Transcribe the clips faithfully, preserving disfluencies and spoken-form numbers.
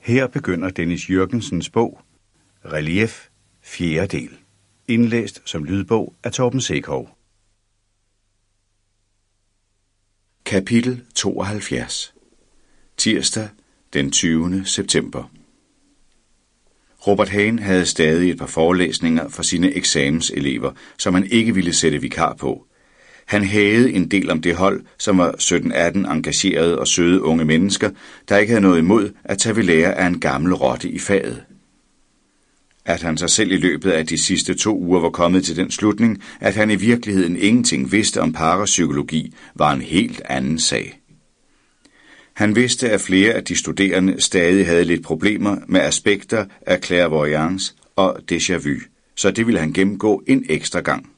Her begynder Dennis Jürgensens bog, Relief, fjerde del, indlæst som lydbog af Torben Sekov. Kapitel tooghalvfjerds. Tirsdag den tyvende september. Robert Hane havde stadig et par forelæsninger for sine eksamenselever, som han ikke ville sætte vikar på. Han havde en del om det hold, som var sytten atten engagerede og søde unge mennesker, der ikke havde noget imod at tage ved lære af en gammel rotte i faget. At han sig selv i løbet af de sidste to uger var kommet til den slutning, at han i virkeligheden ingenting vidste om parapsykologi, var en helt anden sag. Han vidste, at flere af de studerende stadig havde lidt problemer med aspekter af clairvoyance og déjà vu, så det ville han gennemgå en ekstra gang.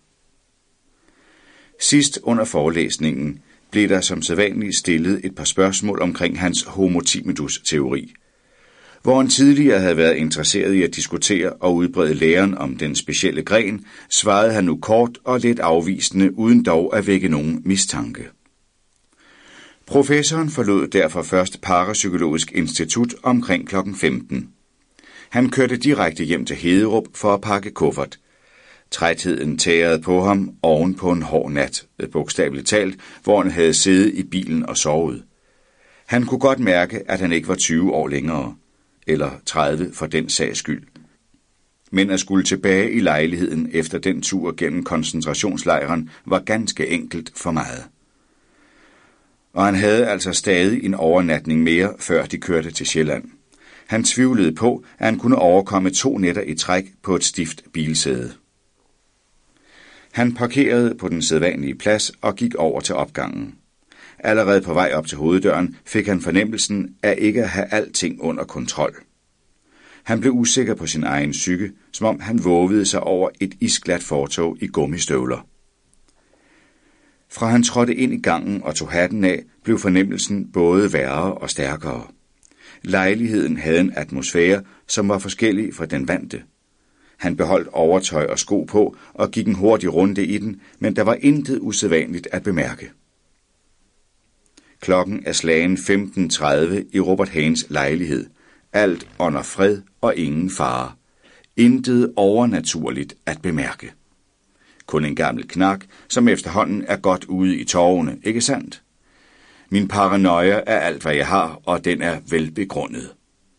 Sidst under forelæsningen blev der som sædvanligt stillet et par spørgsmål omkring hans homo timidus-teori. Hvor han tidligere havde været interesseret i at diskutere og udbrede læren om den specielle gren, svarede han nu kort og lidt afvisende, uden dog at vække nogen mistanke. Professoren forlod derfor først Parapsykologisk Institut omkring klokken femten. Han kørte direkte hjem til Hederup for at pakke kuffert. Trætheden tærede på ham oven på en hård nat, bogstaveligt talt, hvor han havde siddet i bilen og sovet. Han kunne godt mærke, at han ikke var tyve år længere, eller tredive for den sags skyld. Men at skulle tilbage i lejligheden efter den tur gennem koncentrationslejren var ganske enkelt for meget. Og han havde altså stadig en overnatning mere, før de kørte til Sjælland. Han tvivlede på, at han kunne overkomme to nætter i træk på et stift bilsæde. Han parkerede på den sædvanlige plads og gik over til opgangen. Allerede på vej op til hoveddøren fik han fornemmelsen af ikke at have alting under kontrol. Han blev usikker på sin egen psyke, som om han vovede sig over et isglat fortov i gummistøvler. Fra han trådte ind i gangen og tog hatten af, blev fornemmelsen både værre og stærkere. Lejligheden havde en atmosfære, som var forskellig fra den vante. Han beholdt overtøj og sko på og gik en hurtig runde i den, men der var intet usædvanligt at bemærke. Klokken er slagen femten tredive i Robert Hanes lejlighed. Alt under fred og ingen fare. Intet overnaturligt at bemærke. Kun en gammel knak, som efterhånden er godt ude i torvene, ikke sandt? Min paranoia er alt, hvad jeg har, og den er velbegrundet.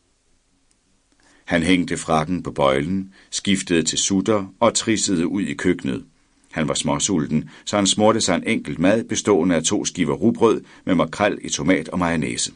Han hængte frakken på bøjlen, skiftede til sutter og trissede ud i køkkenet. Han var småsulten, så han smurte sig en enkelt mad bestående af to skiver rugbrød med makrel i tomat og mayonnaise.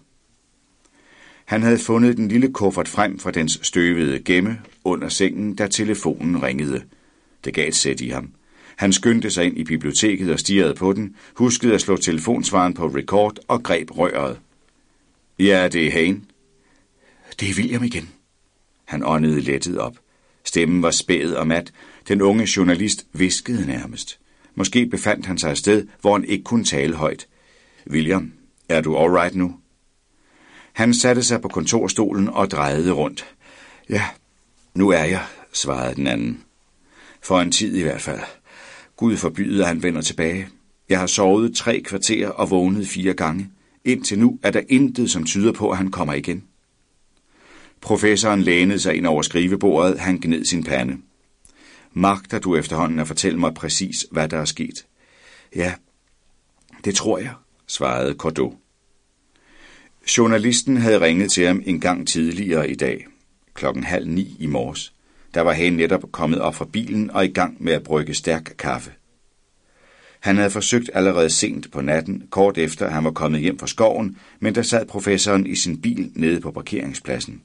Han havde fundet den lille kuffert frem fra dens støvede gemme under sengen, da telefonen ringede. Det gav et sæt i ham. Han skyndte sig ind i biblioteket og stirrede på den, huskede at slå telefonsvaren på record og greb røret. Ja, det er Hane. Det er William igen. Han åndede lettet op. Stemmen var spæd og mat. Den unge journalist hviskede nærmest. Måske befandt han sig et sted, hvor han ikke kunne tale højt. William, er du all right nu? Han satte sig på kontorstolen og drejede rundt. Ja, nu er jeg, svarede den anden. For en tid i hvert fald. Gud forbyde, at han vender tilbage. Jeg har sovet tre kvarter og vågnet fire gange. Indtil nu er der intet, som tyder på, at han kommer igen. Professoren lænede sig ind over skrivebordet. Han gned sin pande. Magter du efterhånden at fortælle mig præcis, hvad der er sket? Ja, det tror jeg, svarede Cordeau. Journalisten havde ringet til ham en gang tidligere i dag, klokken halv ni i morges. Der var han netop kommet op fra bilen og i gang med at brygge stærk kaffe. Han havde forsøgt allerede sent på natten, kort efter han var kommet hjem fra skoven, men der sad professoren i sin bil nede på parkeringspladsen.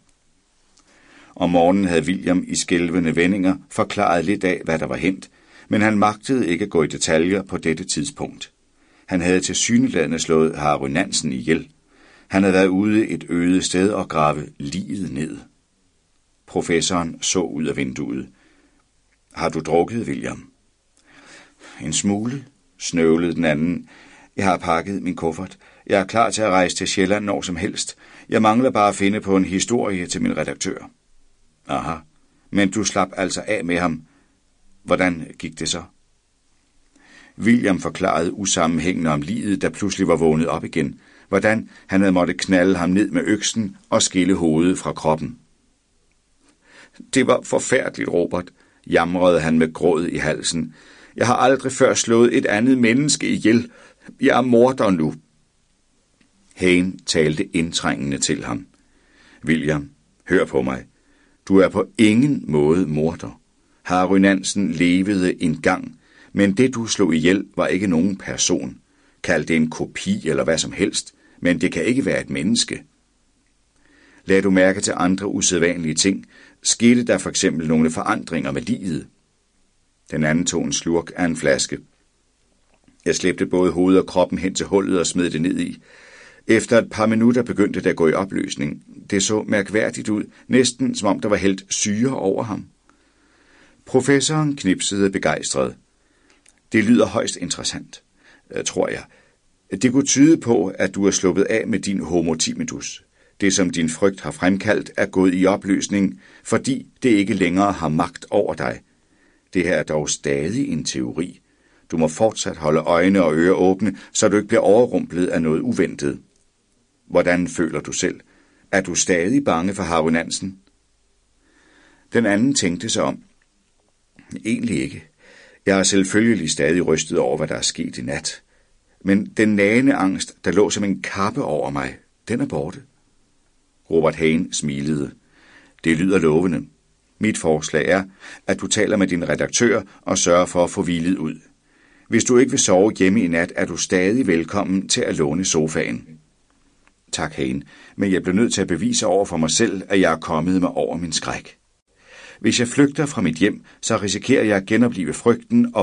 Om morgenen havde William i skælvende vendinger forklaret lidt af, hvad der var hændt, men han magtede ikke at gå i detaljer på dette tidspunkt. Han havde tilsyneladende slået Harry Nansen ihjel. Han havde været ude et øde sted og grave liget ned. Professoren så ud af vinduet. Har du drukket, William? En smule, snøvlede den anden. Jeg har pakket min kuffert. Jeg er klar til at rejse til Sjælland når som helst. Jeg mangler bare at finde på en historie til min redaktør. Aha, men du slap altså af med ham. Hvordan gik det så? William forklarede usammenhængende om liget, der pludselig var vågnet op igen. hvordan han havde måttet knalde ham ned med øksen og skille hovedet fra kroppen. Det var forfærdeligt, Robert, jamrede han med gråd i halsen. Jeg har aldrig før slået et andet menneske ihjel. Jeg er morder nu. Hayne talte indtrængende til ham. William, hør på mig. Du er på ingen måde morder. Harry Nansen levede engang, men det du slog ihjel var ikke nogen person. Kald det en kopi eller hvad som helst, men det kan ikke være et menneske. Lad du mærke til andre usædvanlige ting, skete der for eksempel nogle forandringer med livet. Den anden tog en slurk af en flaske. Jeg slæbte både hovedet og kroppen hen til hullet og smed det ned i. Efter et par minutter begyndte det at gå i opløsning. Det så mærkværdigt ud, næsten som om der var hældt syre over ham. Professoren knipsede begejstret. Det lyder højst interessant, tror jeg. Det kunne tyde på, at du er sluppet af med din homo timidus. Det, som din frygt har fremkaldt, er gået i opløsning, fordi det ikke længere har magt over dig. Det her er dog stadig en teori. Du må fortsat holde øjne og ører åbne, så du ikke bliver overrumplet af noget uventet. Hvordan føler du selv? Er du stadig bange for Harry Nansen? Den anden tænkte sig om. Egentlig ikke. Jeg er selvfølgelig stadig rystet over, hvad der er sket i nat. Men den nagende angst, der lå som en kappe over mig, den er borte. Robert Hayne smilede. Det lyder lovende. Mit forslag er, at du taler med din redaktør og sørger for at få hvilet ud. Hvis du ikke vil sove hjemme i nat, er du stadig velkommen til at låne sofaen. Tak, Hayne, men jeg bliver nødt til at bevise over for mig selv, at jeg er kommet mig over min skræk. Hvis jeg flygter fra mit hjem, så risikerer jeg at genopleve frygten og